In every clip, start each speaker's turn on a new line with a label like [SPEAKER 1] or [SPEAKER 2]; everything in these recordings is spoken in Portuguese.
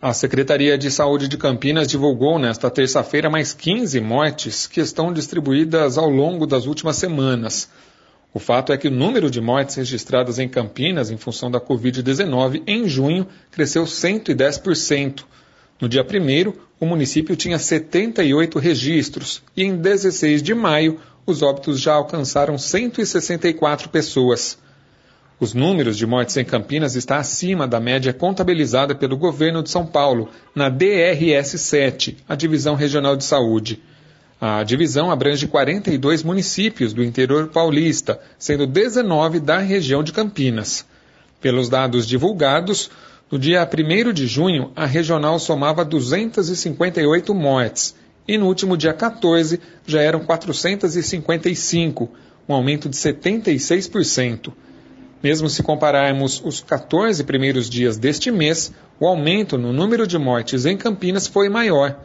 [SPEAKER 1] A Secretaria de Saúde de Campinas divulgou nesta terça-feira mais 15 mortes que estão distribuídas ao longo das últimas semanas. O fato é que o número de mortes registradas em Campinas em função da Covid-19 em junho cresceu 110%. No dia 1º, o município tinha 78 registros e em 16 de maio os óbitos já alcançaram 164 pessoas. Os números de mortes em Campinas estão acima da média contabilizada pelo governo de São Paulo, na DRS-7, a Divisão Regional de Saúde. A divisão abrange 42 municípios do interior paulista, sendo 19 da região de Campinas. Pelos dados divulgados, no dia 1º de junho, a regional somava 258 mortes, e no último dia 14 já eram 455, um aumento de 76%. Mesmo se compararmos os 14 primeiros dias deste mês, o aumento no número de mortes em Campinas foi maior,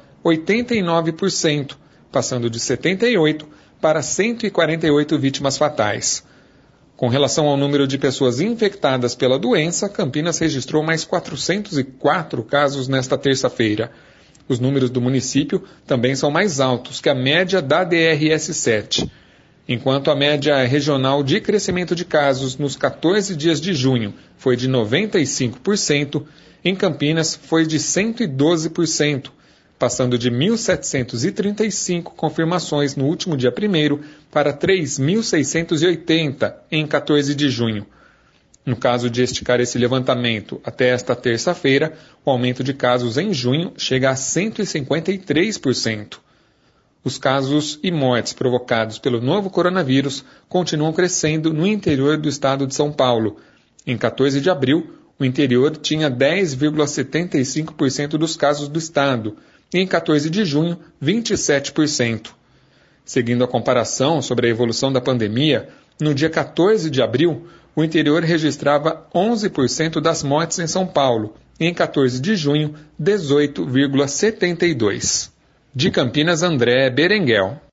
[SPEAKER 1] 89%, passando de 78 para 148 vítimas fatais. Com relação ao número de pessoas infectadas pela doença, Campinas registrou mais 404 casos nesta terça-feira. Os números do município também são mais altos que a média da DRS-7. Enquanto a média regional de crescimento de casos nos 14 dias de junho foi de 95%, em Campinas foi de 112%, passando de 1.735 confirmações no último dia 1º para 3.680 em 14 de junho. No caso de esticar esse levantamento até esta terça-feira, o aumento de casos em junho chega a 153%. Os casos e mortes provocados pelo novo coronavírus continuam crescendo no interior do estado de São Paulo. Em 14 de abril, o interior tinha 10,75% dos casos do estado, e em 14 de junho, 27%. Seguindo a comparação sobre a evolução da pandemia, no dia 14 de abril, o interior registrava 11% das mortes em São Paulo, e em 14 de junho, 18,72%. De Campinas, André Berenguel.